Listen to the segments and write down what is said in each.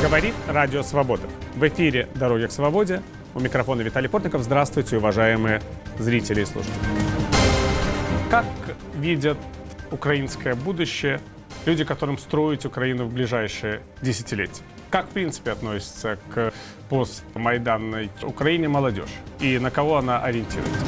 Говорит Радио Свобода. В эфире «Дороги к свободе». У микрофона Виталий Портников. Здравствуйте, уважаемые зрители и слушатели. Как видят украинское будущее люди, которым строить Украину в ближайшие десятилетия? Как, в принципе, относится к постмайданной Украине молодежь? И на кого она ориентируется?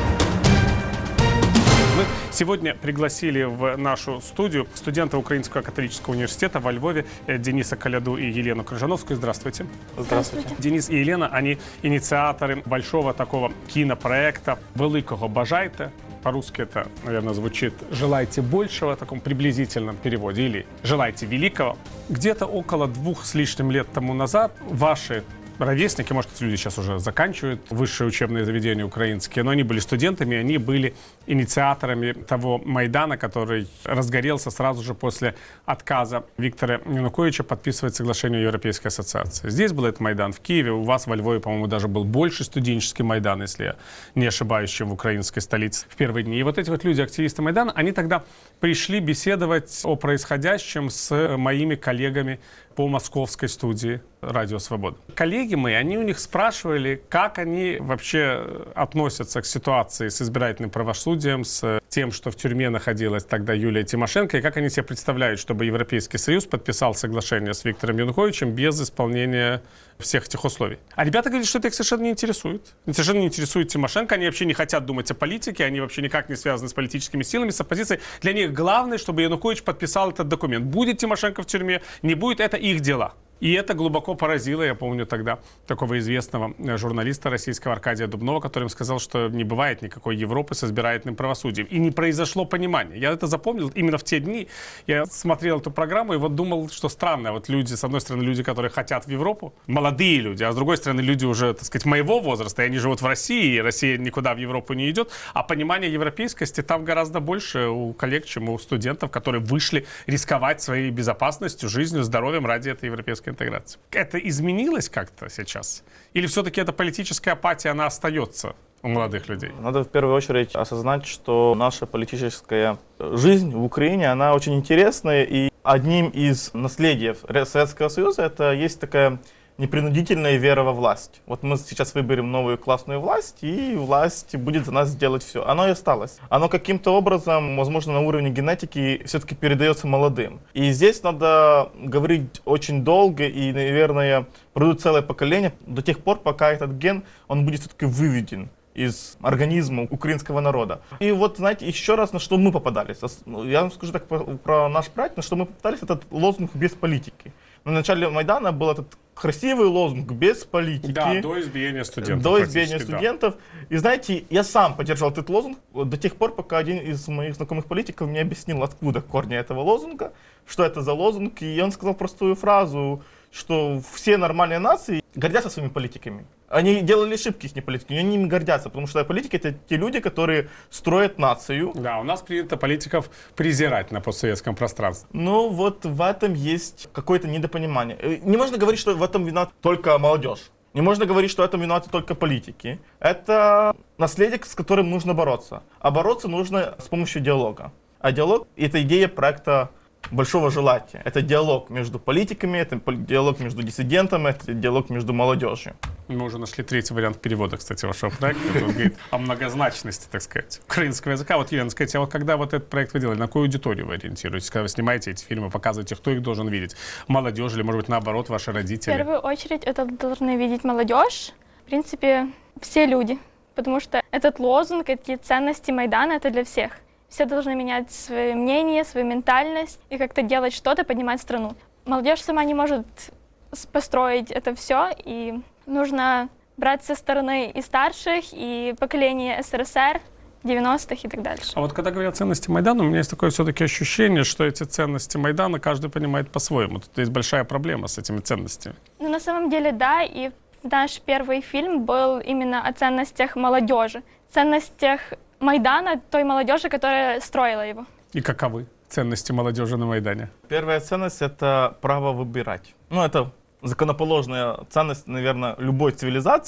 Мы сегодня пригласили в нашу студию студента Украинского католического университета во Львове Дениса Коляду и Елену Крыжановскую. Здравствуйте. Здравствуйте. Денис и Елена, они инициаторы большого такого кинопроекта «Великого бажайте». По-русски это, наверное, звучит «желайте большего» в таком приблизительном переводе, или «желайте великого». Где-то около 2 с лишним лет тому назад ваши ровесники, может, эти люди сейчас уже заканчивают высшие учебные заведения украинские, но они были студентами, они были инициаторами того Майдана, который разгорелся сразу же после отказа Виктора Януковича подписывать соглашение Европейской ассоциации. Здесь был этот Майдан, в Киеве, у вас во Львове, по-моему, даже был больше студенческий Майдан, если я не ошибаюсь, чем в украинской столице в первые дни. И вот эти вот люди, активисты Майдана, они тогда пришли беседовать о происходящем с моими коллегами по московской студии «Радио Свобода». Коллеги мои, они у них спрашивали, как они вообще относятся к ситуации с избирательным правосудием, с тем, что в тюрьме находилась тогда Юлия Тимошенко, и как они себе представляют, чтобы Европейский Союз подписал соглашение с Виктором Януковичем без исполнения всех этих условий. А ребята говорят, что это их совершенно не интересует. Совершенно не интересует Тимошенко, они вообще не хотят думать о политике, они вообще никак не связаны с политическими силами, с оппозицией. Для них главное, чтобы Янукович подписал этот документ. Будет Тимошенко в тюрьме, не будет, это их дела. И это глубоко поразило, я помню тогда, такого известного журналиста российского Аркадия Дубнова, который им сказал, что не бывает никакой Европы с избирательным правосудием. И не произошло понимания. Я это запомнил именно в те дни. Я смотрел эту программу и вот думал, что странно. Вот люди, с одной стороны, люди, которые хотят в Европу, молодые люди, а с другой стороны, люди уже, так сказать, моего возраста, и они живут в России, и Россия никуда в Европу не идет. А понимание европейскости там гораздо больше у коллег, чем у студентов, которые вышли рисковать своей безопасностью, жизнью, здоровьем ради этой европейской интеграции. Это изменилось как-то сейчас? Или все-таки эта политическая апатия, она остается у молодых людей? Надо в первую очередь осознать, что наша политическая жизнь в Украине, она очень интересная, и одним из наследий Советского Союза это есть такая непринудительная вера во власть. Вот мы сейчас выберем новую классную власть, и власть будет за нас делать все. Оно и осталось. Оно каким-то образом, возможно, на уровне генетики все-таки передается молодым. И здесь надо говорить очень долго, и, наверное, пройдут целое поколение до тех пор, пока этот ген, он будет все-таки выведен из организма украинского народа. И вот, знаете, еще раз, на что мы попадались. Я вам скажу так про наш проект, на что мы попадались, этот лозунг «без политики». На начале Майдана был этот красивый лозунг «без политики». Да, до избиения студентов. До избиения студентов. Да. И знаете, я сам поддержал этот лозунг до тех пор, пока один из моих знакомых политиков мне объяснил, откуда корни этого лозунга, что это за лозунг. И он сказал простую фразу, что все нормальные нации гордятся своими политиками. Они делали ошибки, их не политики, но они ими гордятся, потому что политики — это те люди, которые строят нацию. Да, у нас принято политиков презирать на постсоветском пространстве. Ну вот в этом есть какое-то недопонимание. Не можно говорить, что в этом виновата только молодежь. Не можно говорить, что в этом виноваты только политики. Это наследие, с которым нужно бороться. А бороться нужно с помощью диалога. А диалог — это идея проекта большого желания. Это диалог между политиками, это диалог между диссидентами, это диалог между молодежью. Мы уже нашли третий вариант перевода, кстати, вашего проекта. Он говорит о многозначности, так сказать, украинского языка. Вот, Елена, скажите, а вот когда вот этот проект вы делали, на какую аудиторию вы ориентируетесь? Когда вы снимаете эти фильмы, показываете, кто их должен видеть? Молодежь или, может быть, наоборот, ваши родители? В первую очередь это должны видеть молодежь. В принципе, все люди. Потому что этот лозунг, эти ценности Майдана — это для всех. Все должны менять свое мнение, свою ментальность и как-то делать что-то, поднимать страну. Молодежь сама не может построить это все, и нужно брать со стороны и старших, и поколения СССР, 90-х и так дальше. А вот когда говорят ценности Майдана, у меня есть такое все-таки ощущение, что эти ценности Майдана каждый понимает по-своему. Тут есть большая проблема с этими ценностями. Ну, на самом деле, да, и наш первый фильм был именно о ценностях молодежи, ценностях Майдана, той молодежи, которая строила его. И каковы ценности молодежи на Майдане? Первая ценность — это право выбирать. Ну, это законоположная ценность, наверное, любой цивилизации.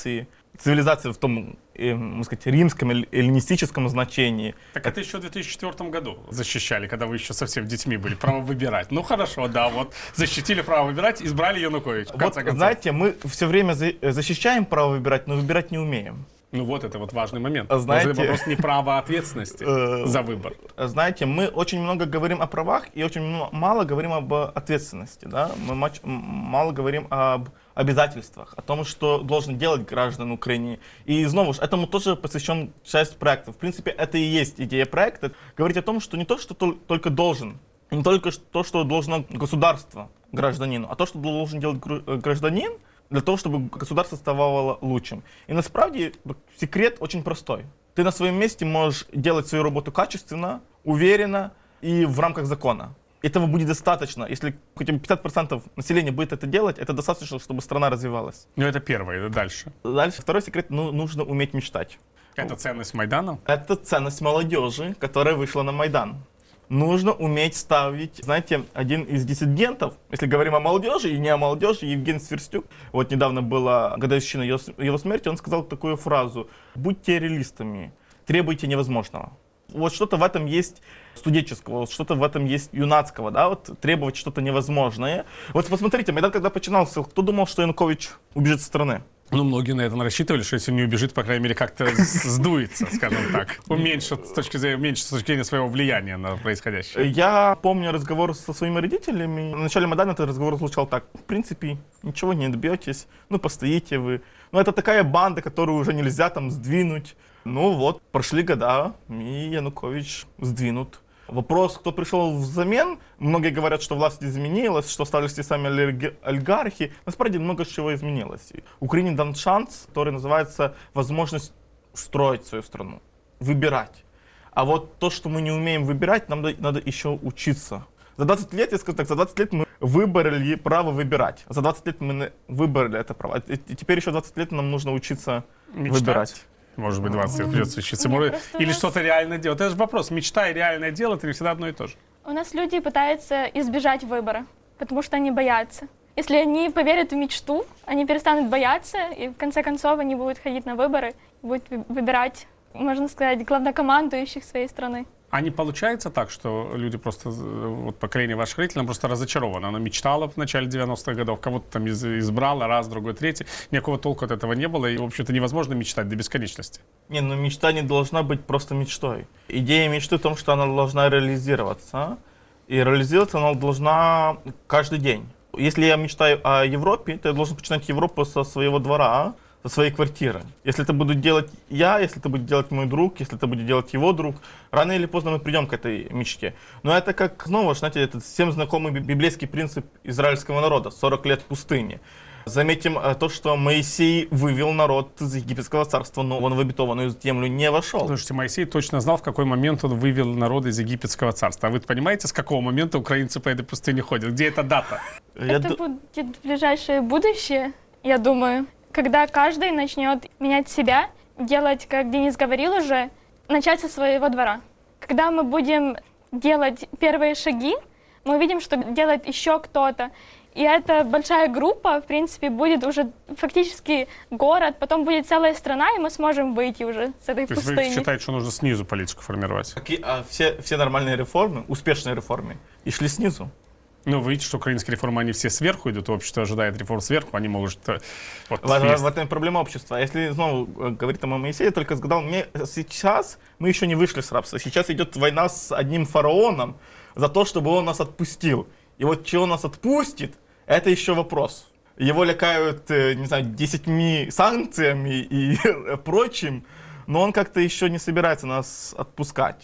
цивилизация в том, можно сказать, римском или эллинистическом значении. Так это еще в 2004 году защищали, когда вы еще совсем детьми были, право выбирать. Ну хорошо, да, вот защитили право выбирать, избрали Януковича. Вот, знаете, мы все время защищаем право выбирать, но выбирать не умеем. Ну вот это вот важный момент. Знаете, это вопрос не права, а ответственности за выбор. Знаете, мы очень много говорим о правах и очень мало говорим об ответственности. Да? Мы мало говорим об обязательствах, о том, что должен делать граждан Украины. И снова же, этому тоже посвящен часть проекта. В принципе, это и есть идея проекта. Говорить о том, что не то, что только должен, не только то, что должно государство гражданину, а то, что должен делать гражданин, для того, чтобы государство ставало лучшим. И насправді секрет очень простой. Ты на своем месте можешь делать свою работу качественно, уверенно и в рамках закона. Этого будет достаточно. Если хотя бы 50% населения будет это делать, это достаточно, чтобы страна развивалась. Ну это первое, это дальше. Дальше второй секрет, нужно уметь мечтать. Это ценность Майдана? Это ценность молодежи, которая вышла на Майдан. Нужно уметь ставить, знаете, один из диссидентов, если говорим о молодежи и не о молодежи, Евгений Сверстюк, вот недавно была годовщина его смерти, он сказал такую фразу: «Будьте реалистами, требуйте невозможного». Вот что-то в этом есть студенческого, вот что-то в этом есть юнацкого, да, вот требовать что-то невозможное. Вот посмотрите, Майдан когда начинался, кто думал, что Янукович убежит из страны? Ну, многие на это рассчитывали, что если не убежит, по крайней мере, как-то сдуется, скажем так. Уменьшит с точки зрения своего влияния на происходящее. Я помню разговор со своими родителями. В начале Майдана этот разговор звучал так: в принципе, ничего не добьетесь, ну, постоите вы. Ну, это такая банда, которую уже нельзя там сдвинуть. Ну вот, прошли года, и Янукович сдвинут. Вопрос, кто пришел взамен. Многие говорят, что власть изменилась, что остались те сами олигархи. Насправді много чего изменилось. Украине дан шанс, который называется возможность строить свою страну, выбирать. А вот то, что мы не умеем выбирать, нам надо еще учиться. За 20 лет, я скажу так, за 20 лет мы выбрали право выбирать. За 20 лет мы выбрали это право. И теперь еще 20 лет нам нужно учиться выбирать. Может быть, 20 лет придется учиться. Или что-то реально делать. Это же вопрос. Мечта и реальное дело — это не всегда одно и то же. У нас люди пытаются избежать выбора, потому что они боятся. Если они поверят в мечту, они перестанут бояться, и в конце концов они будут ходить на выборы, будут выбирать, можно сказать, главнокомандующих своей страны. А не получается так, что люди просто, вот поколение ваших родителей, просто разочаровано. Она мечтала в начале 90-х годов, кого-то там избрала, раз, другой, третий. Никакого толку от этого не было, и, в общем-то, невозможно мечтать до бесконечности. Не, ну мечта не должна быть просто мечтой. Идея мечты в том, что она должна реализироваться. И реализоваться она должна каждый день. Если я мечтаю о Европе, то я должен начинать Европу со своего двора, со своей квартиры. Если это буду делать я, если это будет делать мой друг, если это будет делать его друг, рано или поздно мы придем к этой мечте. Но это как, снова, знаете, этот всем знакомый библейский принцип израильского народа, 40 лет пустыни. Заметим то, что Моисей вывел народ из египетского царства, но он в обетованную землю не вошел. Слушайте, Моисей точно знал, в какой момент он вывел народ из египетского царства. А вы понимаете, с какого момента украинцы по этой пустыне ходят? Где эта дата? Это будет в ближайшее будущее, я думаю. Когда каждый начнет менять себя, делать, как Денис говорил уже, начать со своего двора. Когда мы будем делать первые шаги, мы увидим, что делает еще кто-то. И эта большая группа, в принципе, будет уже фактически город, потом будет целая страна, и мы сможем выйти уже с этой пустыни. То есть вы считаете, что нужно снизу политику формировать? Все нормальные реформы, успешные реформы, и шли снизу. Ну, вы видите, что украинские реформы, они все сверху идут, общество ожидает реформ сверху, они могут... Вот, в этом проблема общества. Если снова говорить о Моисее, я только сказал, сейчас мы еще не вышли с рабства. Сейчас идет война с одним фараоном за то, чтобы он нас отпустил. И вот чего он нас отпустит, это еще вопрос. Его лякают, не знаю, 10 санкциями и прочим, но он как-то еще не собирается нас отпускать.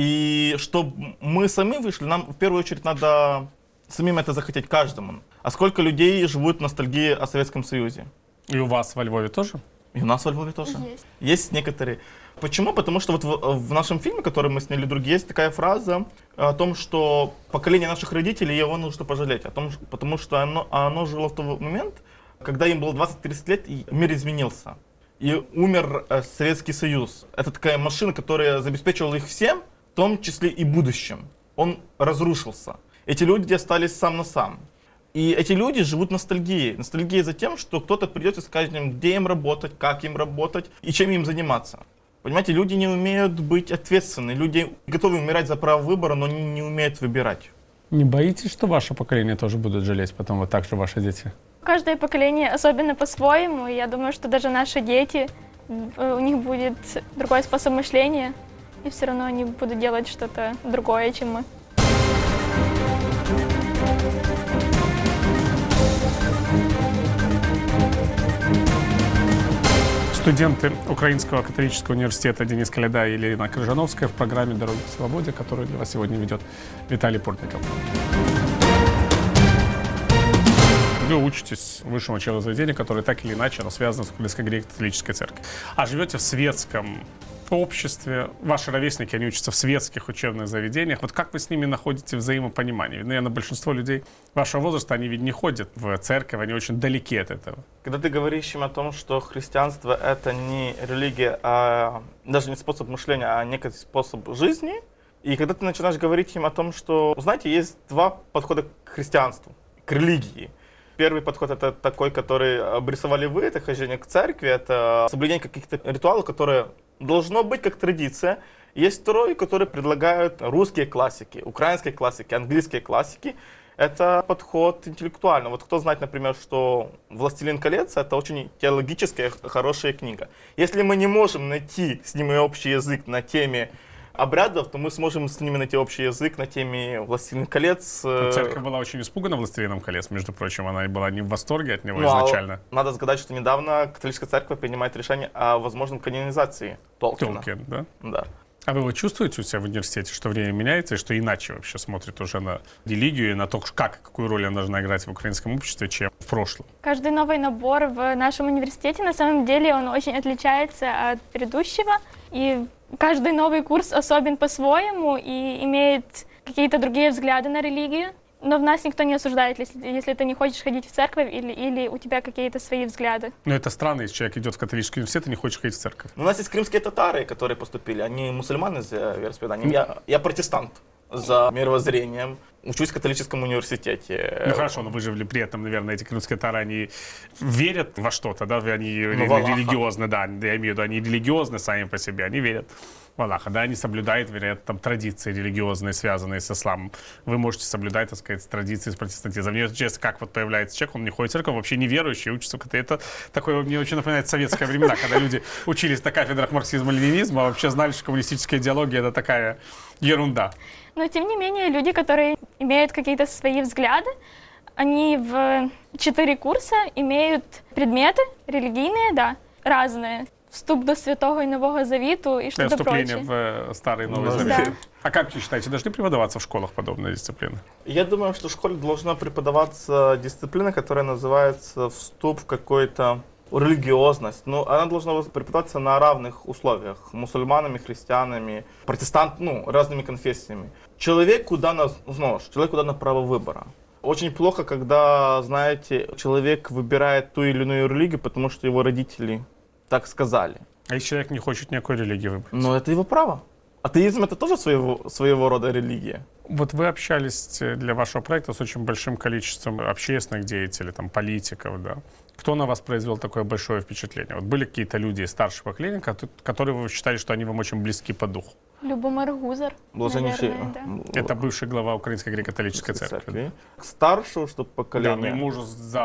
И чтобы мы сами вышли, нам в первую очередь надо самим это захотеть каждому. А сколько людей живут в ностальгии о Советском Союзе? И у вас во Львове тоже? И у нас во Львове тоже. Есть некоторые. Почему? Потому что вот в нашем фильме, который мы сняли «Друг», есть такая фраза о том, что поколение наших родителей, его нужно пожалеть. Потому что оно жило в тот момент, когда им было 20-30 лет, и мир изменился. И умер Советский Союз. Это такая машина, которая забеспечивала их всем, в том числе и будущем. Он разрушился. Эти люди остались сам на сам. И эти люди живут ностальгией. Ностальгией за тем, что кто-то придет и скажет им, где им работать, как им работать и чем им заниматься. Понимаете, люди не умеют быть ответственны. Люди готовы умирать за право выбора, но они не умеют выбирать. Не боитесь, что ваше поколение тоже будут жалеть потом вот так же ваши дети? Каждое поколение особенно по-своему, и я думаю, что даже наши дети, у них будет другой способ мышления, и все равно они будут делать что-то другое, чем мы. Студенты Украинского католического университета Денис Коляда и Елена Крыжановская в программе «Дороги к свободе», которую для вас сегодня ведет Виталий Портников. Вы учитесь в высшем учебном заведении, которое так или иначе связано с Украинской греко-католической церковью. А живете в светском обществе, ваши ровесники, они учатся в светских учебных заведениях. Вот как вы с ними находите взаимопонимание? Ведь, наверное, большинство людей вашего возраста, они ведь не ходят в церковь, они очень далеки от этого. Когда ты говоришь им о том, что христианство — это не религия, а даже не способ мышления, а некий способ жизни, и когда ты начинаешь говорить им о том, что, знаете, есть два подхода к христианству, к религии. Первый подход — это такой, который обрисовали вы, это хождение к церкви, это соблюдение каких-то ритуалов, которые должно быть как традиция. Есть второй, который предлагают русские классики, украинские классики, английские классики. Это подход интеллектуальный. Вот кто знает, например, что «Властелин колец» — это очень теологическая, хорошая книга. Если мы не можем найти с ними общий язык на теме обрядов, то мы сможем с ними найти общий язык на теме «Властелин колец». Церковь была очень испугана «Властелином колец», между прочим, она была не в восторге от него изначально. Надо сказать, что недавно католическая церковь принимает решение о возможной канонизации Толкина. Толкин, да? Да. А вы чувствуете у себя в университете, что время меняется, и что иначе вообще смотрят уже на религию и на то, какую роль она должна играть в украинском обществе, чем в прошлом? Каждый новый набор в нашем университете, на самом деле, он очень отличается от предыдущего, и каждый новый курс особен по-своему и имеет какие-то другие взгляды на религию. Но в нас никто не осуждает, если ты не хочешь ходить в церковь или у тебя какие-то свои взгляды. Но это странно, если человек идет в католический университет и не хочет ходить в церковь. У нас есть крымские татары, которые поступили. Они мусульмане за вероисповеданием. Я протестант за мировоззрением. Учусь в католическом университете. Ну хорошо, но вы же при этом, наверное, эти крымские татары, они верят во что-то, да? Они религиозны, да, я имею в виду, они религиозны сами по себе, они верят в Аллаха, да, они соблюдают, вероятно, там традиции религиозные, связанные с исламом. Вы можете соблюдать, так сказать, традиции с протестантизмом. Мне интересно, как вот появляется человек, он не ходит в церковь, вообще не верующий, учится в КТ. Это такое, мне очень напоминает советские времена, когда люди учились на кафедрах марксизма-ленинизма, а вообще знали, что коммунистическая идеология — это такая ерунда. Но, тем не менее, люди, которые имеют какие-то свои взгляды, они в 4 курса имеют предметы религийные, да, разные. Вступ до Святого и Нового Завиту и что-то прочее. Вступление в Старый и Новый Да. Завет. А как вы считаете, должны преподаваться в школах подобные дисциплины? Я думаю, что в школе должна преподаваться дисциплина, которая называется «Вступ в какой-то религиозность». Но она должна преподаваться на равных условиях. Мусульманами, христианами, разными конфессиями. Человеку дано право выбора. Очень плохо, когда, знаете, человек выбирает ту или иную религию, потому что его родители так сказали. А если человек не хочет никакой религии выбрать? Но это его право. Атеизм — это тоже своего рода религия. Вот вы общались для вашего проекта с очень большим количеством общественных деятелей, там, политиков, да. Кто на вас произвел такое большое впечатление? Вот были какие-то люди из старшего поколения, которые вы считали, что они вам очень близки по духу? Любомир Гузар, Блаженнейший, наверное, да. Это бывший глава Украинской греко-католической церкви. К старшему, чтобы Да, поколение. но ему уже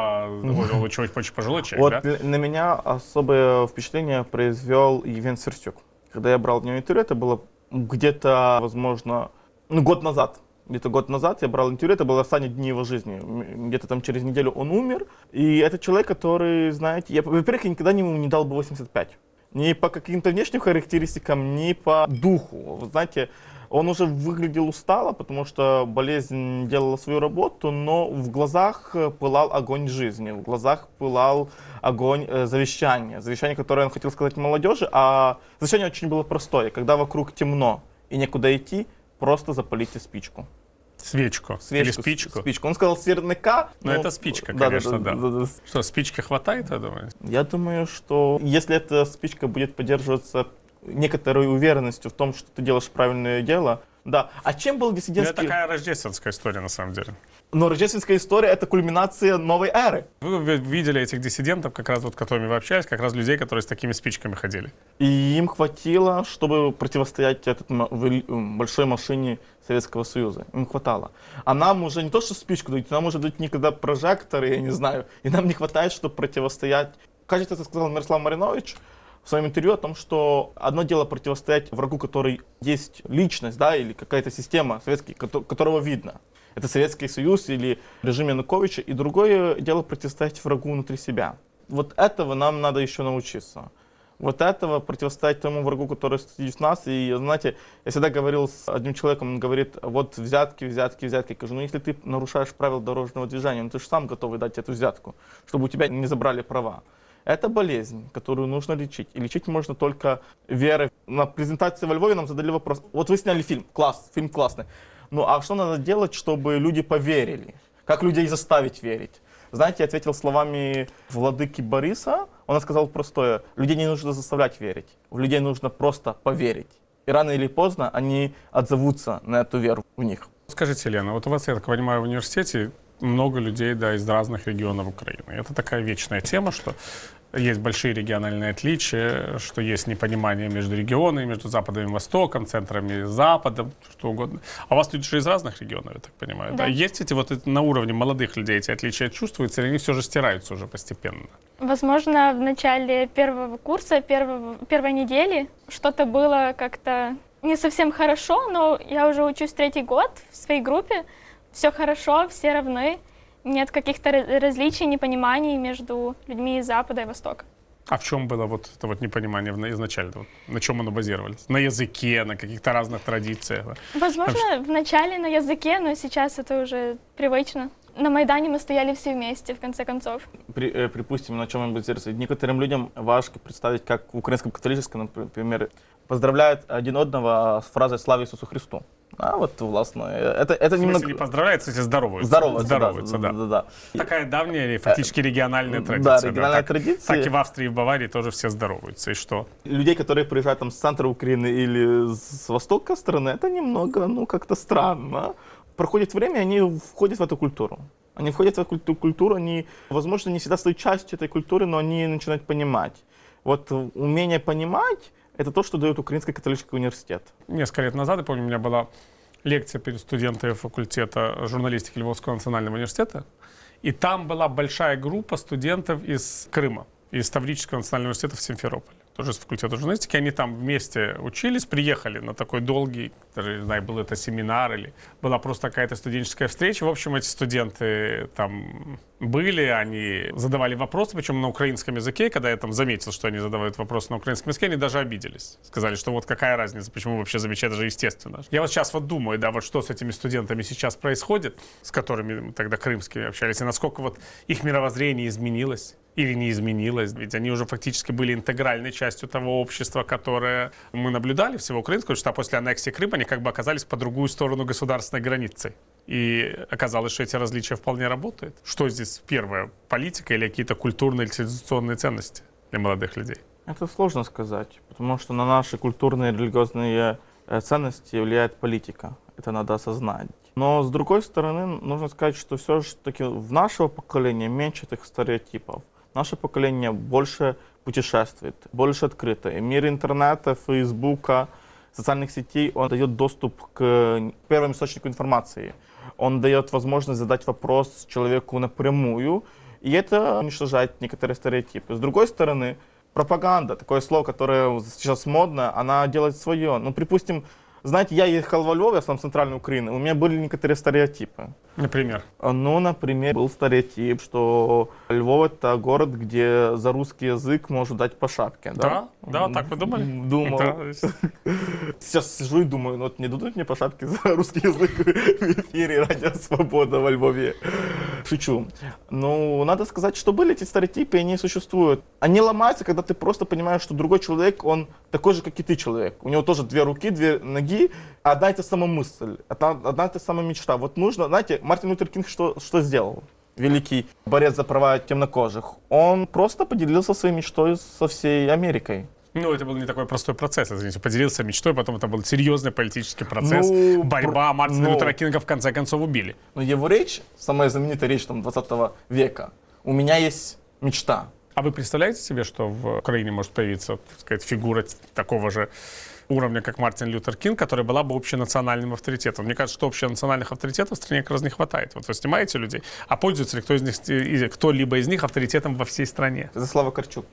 он очень пожилой человек, Вот да? на меня особое впечатление произвел Евген Сверстюк. Когда я брал в него интервью, это было где-то, возможно, год назад. Где-то год назад я брал интервью, это было последние дни его жизни. Где-то там через неделю он умер. И это человек, который, знаете, во-первых, я никогда ему не дал бы 85. Ни по каким-то внешним характеристикам, ни по духу. Вы знаете, он уже выглядел устало, потому что болезнь делала свою работу, но в глазах пылал огонь жизни, в глазах пылал огонь завещания. Завещание, которое он хотел сказать молодежи, а завещание очень было простое. Когда вокруг темно и некуда идти, просто запалите спичку. Свечку. Или спичку. Спичку. Он сказал сверняка. Но это спичка, конечно, да. Что, спички хватает, вы думаете? Я думаю, что если эта спичка будет поддерживаться некоторой уверенностью в том, что ты делаешь правильное дело, Да. А чем был Это диссидентский... такая рождественская история, на самом деле. Но рождественская история — это кульминация новой эры. Вы видели этих диссидентов, как раз вот, с которыми вы общались, как раз людей, которые с такими спичками ходили. И им хватило, чтобы противостоять этой большой машине Советского Союза. Им хватало. А нам уже не то, что спичку дают, нам уже дают никогда прожекторы, я не знаю. И нам не хватает, чтобы противостоять. Кажется, это сказал Мирослав Маринович в своем интервью о том, что одно дело противостоять врагу, который есть личность, да, или какая-то система советская, которого видно. Это Советский Союз или режим Януковича. И другое дело противостоять врагу внутри себя. Вот этого нам надо еще научиться. Вот этого противостоять тому врагу, который стоит в нас. И, знаете, я всегда говорил с одним человеком, он говорит, вот взятки. Я говорю, ну если ты нарушаешь правила дорожного движения, ну ты же сам готовый дать эту взятку, чтобы у тебя не забрали права. Это болезнь, которую нужно лечить. И лечить можно только верой. На презентации во Львове нам задали вопрос. Вот вы сняли фильм, фильм классный. Ну а что надо делать, чтобы люди поверили? Как людей заставить верить? Знаете, я ответил словами владыки Бориса. Он сказал простое. Людей не нужно заставлять верить. В людей нужно просто поверить. И рано или поздно они отзовутся на эту веру в них. Скажите, Елена, вот у вас, я так понимаю, в университете много людей, да, из разных регионов Украины. Это такая вечная тема, что есть большие региональные отличия, что есть непонимание между регионами, между Западом и Востоком, центрами и Западом, что угодно. А у вас люди же из разных регионов, я так понимаю. Да. Есть эти вот на уровне молодых людей эти отличия чувствуются, или они все же стираются уже постепенно? Возможно, в начале первого курса, первой недели что-то было как-то не совсем хорошо, но я уже учусь 3-й год в своей группе. Все хорошо, все равны. Нет каких-то различий, непониманий между людьми из Запада и Востока. А в чем было вот это вот непонимание изначально? Вот, на чем оно базировалось? На языке, на каких-то разных традициях? Возможно, вначале на языке, но сейчас это уже привычно. На Майдане мы стояли все вместе, в конце концов. Припустим, на чем он базируется. Некоторым людям важко представить, как в украинском католическом, например, поздравляют один одного с фразой «Слава Иисусу Христу». А вот, властно, это немного... не поздравляют, кстати, здороваются. Здороваются, да. Такая давняя, фактически региональная традиция. Да, региональная традиция. Так и в Австрии, и в Баварии тоже все здороваются. И что? Людей, которые приезжают там с центра Украины или с востока страны, это немного, как-то странно. Проходит время, они входят в эту культуру. Они входят в эту культуру, они, возможно, не всегда стают частью этой культуры, но они начинают понимать. Вот умение понимать — это то, что дает Украинский католический университет. Несколько лет назад, я помню, у меня была лекция перед студентами факультета журналистики Львовского национального университета. И там была большая группа студентов из Крыма, из Таврического национального университета в Симферополе. Тоже с факультета журналистики. Они там вместе учились, приехали на такой долгий, даже не знаю, был это семинар или была просто какая-то студенческая встреча. В общем, эти студенты там были, они задавали вопросы, причем на украинском языке. Когда я там заметил, что они задавают вопросы на украинском языке, они даже обиделись. Сказали, что вот какая разница, почему вообще замечать, это же естественно. Я вот сейчас вот думаю, да, вот что с этими студентами сейчас происходит, с которыми мы тогда крымскими общались, и насколько вот их мировоззрение изменилось. Или не изменилось, ведь они уже фактически были интегральной частью того общества, которое мы наблюдали, всего украинского, что после аннексии Крыма они как бы оказались по другую сторону государственной границы. И оказалось, что эти различия вполне работают. Что здесь первое, политика или какие-то культурные или цивилизационные ценности для молодых людей? Это сложно сказать, потому что на наши культурные и религиозные ценности влияет политика. Это надо осознать. Но с другой стороны, нужно сказать, что все-таки в нашего поколения меньше этих стереотипов. Наше поколение больше путешествует, больше открыто. И мир интернета, фейсбука, социальных сетей, он дает доступ к первому источнику информации. Он дает возможность задать вопрос человеку напрямую, и это уничтожает некоторые стереотипы. С другой стороны, пропаганда, такое слово, которое сейчас модно, она делает свое. Ну, припустим, знаете, я ехал во Львов, я сам центральной Украины, у меня были некоторые стереотипы. Например? Ну, например, был стереотип, что Львов — это город, где за русский язык можно дать по шапке. Да, так вы думали? Думал. Да. Сейчас сижу и думаю, ну вот не дадут мне по шапке за русский язык в эфире «Радио Свобода» во Львове. Шучу. Ну, надо сказать, что были эти стереотипы, и они существуют. Они ломаются, когда ты просто понимаешь, что другой человек, он такой же, как и ты человек. У него тоже 2 руки, 2 ноги, одна и та самая мысль, одна и та самая мечта. Вот нужно, знаете, Мартин Лютер Кинг что сделал? Великий борец за права темнокожих. Он просто поделился своей мечтой со всей Америкой. Ну, это был не такой простой процесс, извините. Поделился мечтой, потом это был серьезный политический процесс. Борьба. Мартина Лютера Кинга в конце концов убили. Но его речь, самая знаменитая речь 20 века, «У меня есть мечта». А вы представляете себе, что в Украине может появиться, так сказать, фигура такого же уровня, как Мартин Лютер Кинг, которая была бы общенациональным авторитетом? Мне кажется, что общенациональных авторитетов в стране как раз не хватает. Вот вы снимаете людей, а пользуется ли кто-либо из них авторитетом во всей стране? Это Слава Карчук.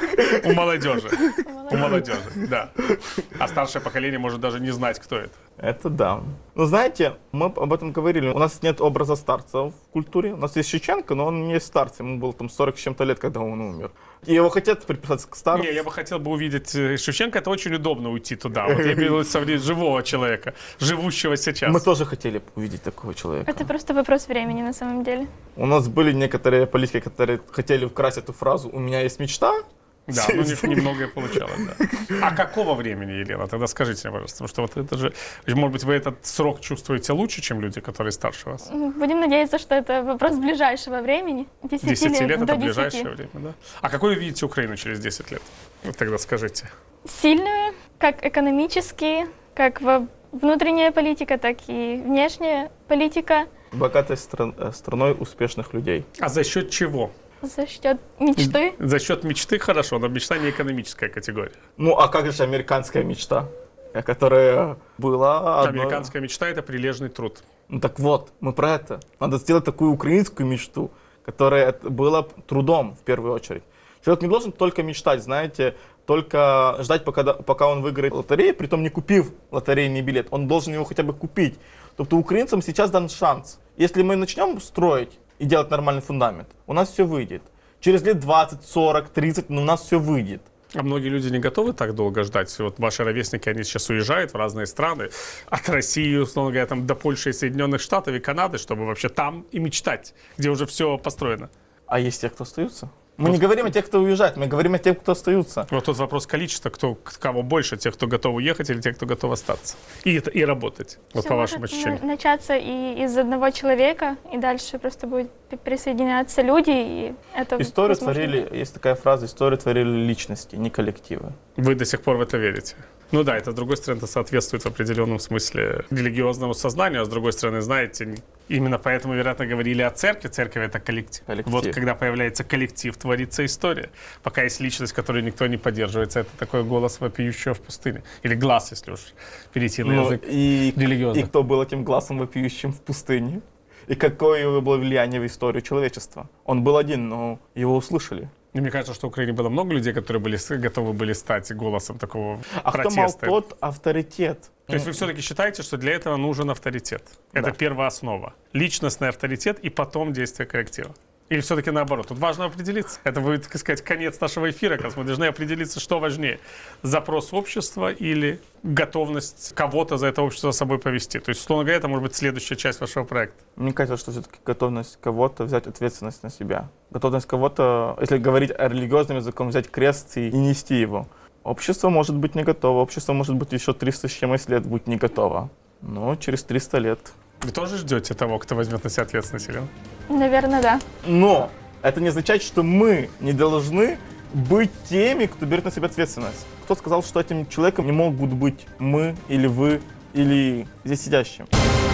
У молодежи. У молодежи, да. А старшее поколение может даже не знать, кто это. Это да. Но знаете, мы об этом говорили. У нас нет образа старца в культуре. У нас есть Шевченко, но он не старец. Ему было там 40 с чем-то лет, когда он умер. И его хотят приписать к старцу. Не, я бы хотел бы увидеть Шевченко. Это очень удобно уйти туда. Вот я имею в виду живого человека, живущего сейчас. Мы тоже хотели бы увидеть такого человека. Это просто вопрос времени на самом деле. У нас были некоторые политики, которые хотели вкрасть эту фразу «У меня есть мечта». Да, но у них немного получалось, да. А какого времени, Елена? Тогда скажите мне, пожалуйста, потому что вот это же, может быть, вы этот срок чувствуете лучше, чем люди, которые старше вас? Будем надеяться, что это вопрос ближайшего времени. 10 лет до это 10. ближайшее время, да? А какой вы видите Украину через 10 лет? Вот тогда скажите. Сильную, как экономически, как внутренняя политика, так и внешняя политика. Богатой страной успешных людей. А за счет чего? За счет мечты. За счет мечты хорошо, но мечта не экономическая категория. Ну, а как же американская мечта, которая была... Американская мечта — это прилежный труд. Ну так вот, мы про это. Надо сделать такую украинскую мечту, которая была трудом в первую очередь. Человек не должен только мечтать, знаете, только ждать, пока он выиграет лотерею, притом не купив лотерейный билет. Он должен его хотя бы купить. Тобто украинцам сейчас дан шанс. Если мы начнем строить и делать нормальный фундамент, у нас все выйдет. Через лет 20, 40, 30, но у нас все выйдет. А многие люди не готовы так долго ждать. Вот ваши ровесники, они сейчас уезжают в разные страны, от России, условно говоря, там, до Польши и Соединенных Штатов и Канады, чтобы вообще там и мечтать, где уже все построено. А есть те, кто остаются? Мы не говорим о тех, кто уезжает, мы говорим о тех, кто остаются. Вот тут вопрос количества, кого больше, тех, кто готов уехать, или тех, кто готов остаться и работать, вот по вашим ощущениям. Начаться и из одного человека, и дальше просто будут присоединяться люди, и это историю творили, есть такая фраза, историю творили личности, не коллективы. Вы до сих пор в это верите? Ну да, это, с другой стороны, это соответствует в определенном смысле религиозному сознанию, а с другой стороны, знаете, именно поэтому, вероятно, говорили о церкви. Церковь — это коллектив. Вот когда появляется коллектив, творится история. Пока есть личность, которую никто не поддерживается, это такой голос вопиющего в пустыне. Или глаз, если уж перейти на язык религиозный. И кто был этим глазом вопиющим в пустыне? И какое его было влияние в историю человечества? Он был один, но его услышали. И мне кажется, что в Украине было много людей, которые готовы были стать голосом такого а протеста. Кто мал тот авторитет? То есть вы все-таки считаете, что для этого нужен авторитет? Это Да. первооснова. Личностный авторитет и потом действие коллектива. Или все-таки наоборот? Тут важно определиться. Это будет, так сказать, конец нашего эфира, как мы должны определиться, что важнее. Запрос общества или готовность кого-то за это общество с собой повести. То есть, условно говоря, это может быть следующая часть вашего проекта. Мне кажется, что все-таки готовность кого-то взять ответственность на себя. Готовность кого-то, если говорить о религиозным языком, взять крест и нести его. Общество может быть не готово. Общество может быть еще 300 с чем-то лет быть не готово. Но через 300 лет... Вы тоже ждете того, кто возьмет на себя ответственность, Елена? Наверное, да. Но это не означает, что мы не должны быть теми, кто берет на себя ответственность. Кто сказал, что этим человеком не могут быть мы или вы, или здесь сидящим?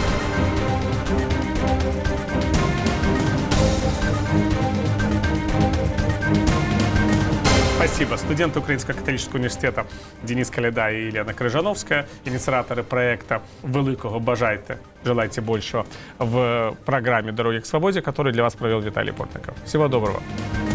Спасибо. Студенты Украинского католического университета Денис Коляда и Елена Крижановская, инициаторы проекта «Великого бажайте, желайте большего» в программе «Дороги к свободе», который для вас провел Виталий Портников. Всего доброго.